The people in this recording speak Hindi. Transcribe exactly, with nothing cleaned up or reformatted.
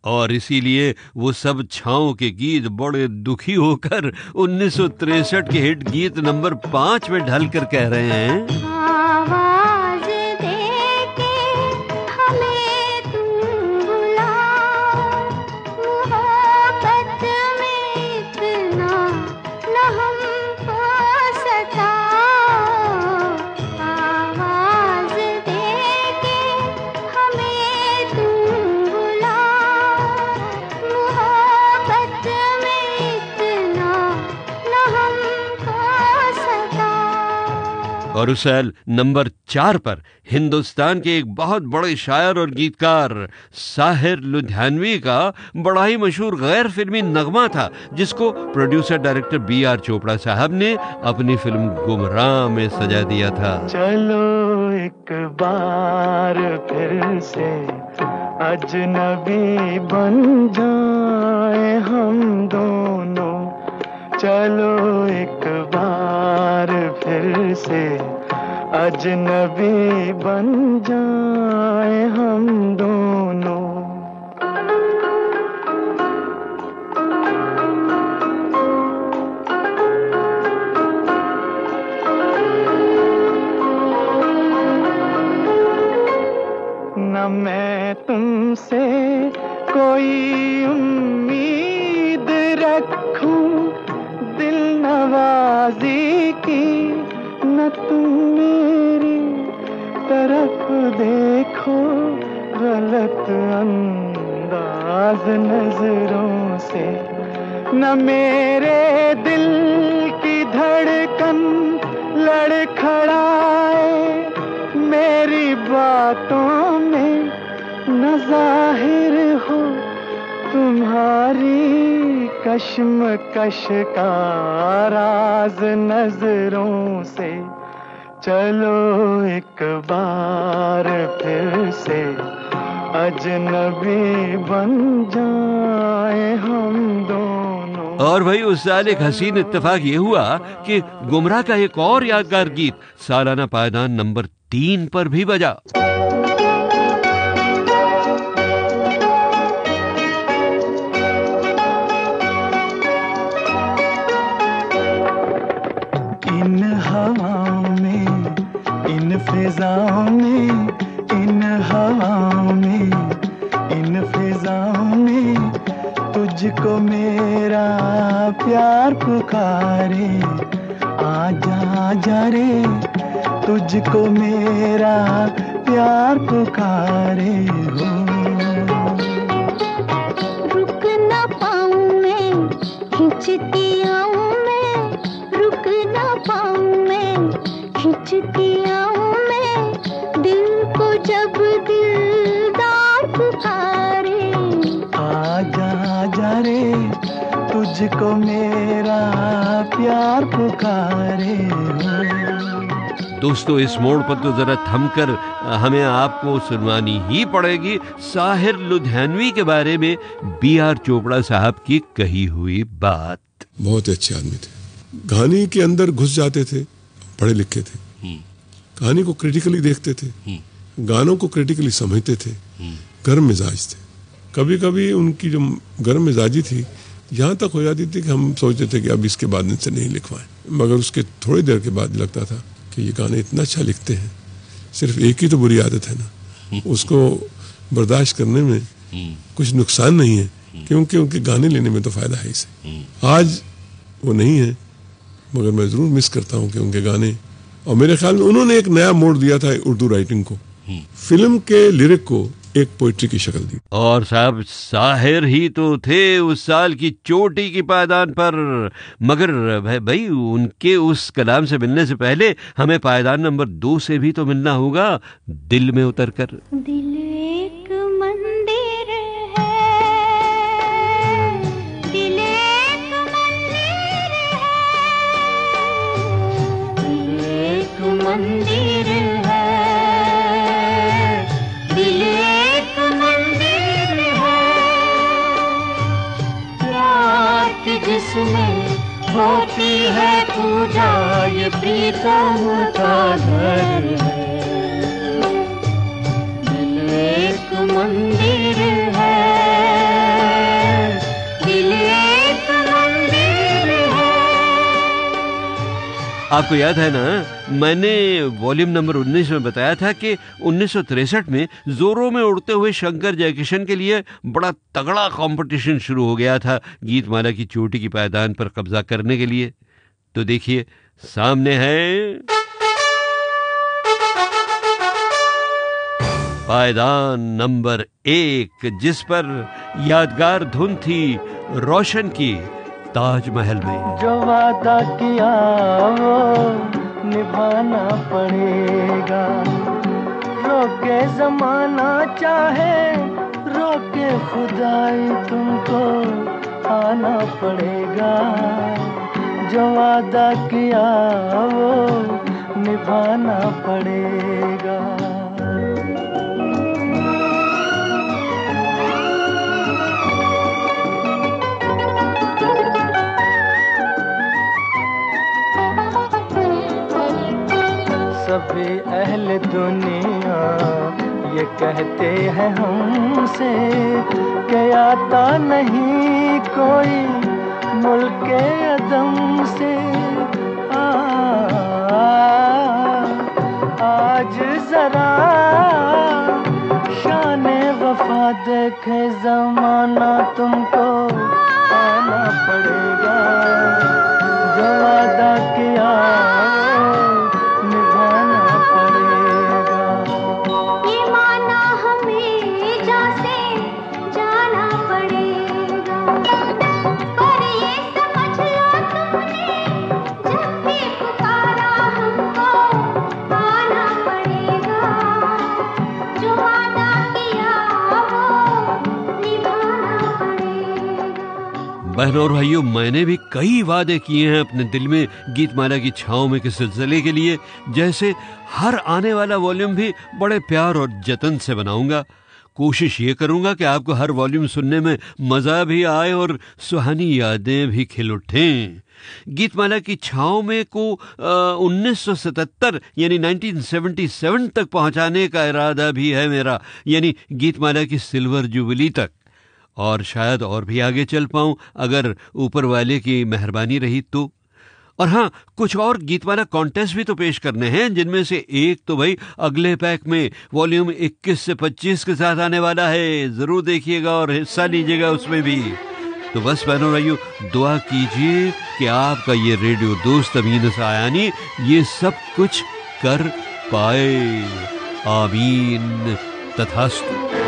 और इसीलिए वो सब छाओं के गीत बड़े दुखी होकर उन्नीस सौ तिरसठ के हिट गीत नंबर पाँच में ढल कर कह रहे हैं, आवाज दे के हमें तुम बुलाओ, मोहब्बत में इतना न हमको सताओ। आवाज दे के हमें तुम बुलाओ, मोहब्बत में इतना न हमको सताओ। और उस साल नंबर चार पर हिंदुस्तान के एक बहुत बड़े शायर और गीतकार साहिर लुधियानवी का बड़ा ही मशहूर गैर फिल्मी नगमा था, जिसको producer director B R Chopra sahab ने अपनी फिल्म गुमराह में सजा दिया था। चलो एक बार फिर से अजनबी बन जाए हम दोनों, चलो एक बार फिर से अजनबी बन जाए हम दोनों। न मैं तुमसे कोई उम्मीद रखूं दिल नवाजी की, न तुम मेरी तरफ देखो गलत अंदाज नजरों से, न मेरे दिल की धड़कन लड़खड़ाए मेरी बातों में, न जाहिर हो तुम्हारी कश्मकश का राज नजरों से। चलो एक बार फिर से अजनबी बन जाए हम दोनों। और भाई उस साल एक हसीन इत्तेफाक ये हुआ कि गुमराह का एक और यादगार गीत सालाना पायदान नंबर तीन पर भी बजा। इन हवाओं में, इन फिजाओं में, इन हवाओं में, इन फिजाओं में तुझको मेरा प्यार पुकारे, आजा आजा रे तुझको मेरा प्यार पुकारे हो। रुक ना पाऊं मैं, खिंचती आऊं मैं, रुक ना पाऊं मैं, खिंचती आऊं मैं, दिल को जब दिलदार पुकारे, आजा आजा रे तुझको मेरा प्यार पुकारे हो। दोस्तों इस मोड़ पर तो जरा थमकर हमें आपको सुनवानी ही पड़ेगी साहिर लुधियानवी के बारे में बी आर चोपड़ा साहब की कही हुई बात। बहुत अच्छे आदमी थे, कहानी के अंदर घुस जाते थे, पढ़े लिखे थे, कहानी को क्रिटिकली देखते थे, गानों को क्रिटिकली समझते थे, गर्म मिजाज थे। कभी कभी उनकी जो गर्म मिजाजी थी यहाँ तक हो जाती थी कि हम सोचते थे कि अब इसके बाद इनसे नहीं लिखवाएं, मगर उसके थोड़ी देर के बाद लगता था कि ये गाने इतना अच्छा लिखते हैं, सिर्फ एक ही तो बुरी आदत है ना, उसको बर्दाश्त करने में कुछ नुकसान नहीं है, क्योंकि उनके गाने लेने में तो फायदा है इसे। आज वो नहीं है, मगर मैं जरूर मिस करता हूँ कि उनके गाने, और मेरे ख्याल में उन्होंने एक नया मोड़ दिया था उर्दू राइटिंग को, फिल्म के लिरिक को एक पोइट्री की शक्ल दी। और साहब साहिर ही तो थे उस साल की चोटी की पायदान पर, मगर भाई, भाई उनके उस कलाम से मिलने से पहले हमें पायदान नंबर दो से भी तो मिलना होगा, दिल में उतर कर। दिल एक मंदिर है, दिल एक मंदिर है, दिल एक मंदिर है, दिल एक मंदिर है, प्यार की जिसमें होती है पूजा, ये प्रीतम का घर है। एक मंदिर है, आपको याद है ना, मैंने वॉल्यूम नंबर उन्नीस में बताया था कि उन्नीस सौ तिरसठ में जोरों में उड़ते हुए शंकर जयकिशन के लिए बड़ा तगड़ा कंपटीशन शुरू हो गया था गीतमाला की चोटी की पायदान पर कब्जा करने के लिए। तो देखिए सामने है पायदान नंबर एक, जिस पर यादगार धुन थी रोशन की ताजमहल में। जो वादा किया वो निभाना पड़ेगा, रोके जमाना चाहे रोके खुदाई तुमको आना पड़ेगा। जो वादा किया वो निभाना पड़ेगा। सभी अहले दुनिया ये कहते हैं हमसे कि आता नहीं कोई मुल्के अदम से। आ, आज जरा शाने वफा देखे जमाना तुमको आना पड़ेगा। जो वादा किया बहनों और भाइयों, मैंने भी कई वादे किए हैं अपने दिल में गीतमाला की छाँव में के सिलसिले के लिए। जैसे हर आने वाला वॉल्यूम भी बड़े प्यार और जतन से बनाऊंगा। कोशिश ये करूंगा कि आपको हर वॉल्यूम सुनने में मजा भी आए और सुहानी यादें भी खिल उठें। गीतमाला की छाँव में को उन्नीस सौ सतहत्तर यानी उन्नीस सौ सतहत्तर तक पहुंचाने का इरादा भी है मेरा, यानी गीतमाला की सिल्वर जुबली तक। और शायद और भी आगे चल पाऊं अगर ऊपर वाले की मेहरबानी रही तो। और हाँ, कुछ और गीतमाला कॉन्टेस्ट भी तो पेश करने हैं, जिनमें से एक तो भाई अगले पैक में वॉल्यूम इक्कीस से पच्चीस के साथ आने वाला है। जरूर देखिएगा और हिस्सा लीजिएगा उसमें भी। तो बस बहनों भाइयों, दुआ कीजिए कि आपका ये रेडियो दोस्त अमीन सायानी ये सब कुछ कर पाए। आमीन तथास्तु।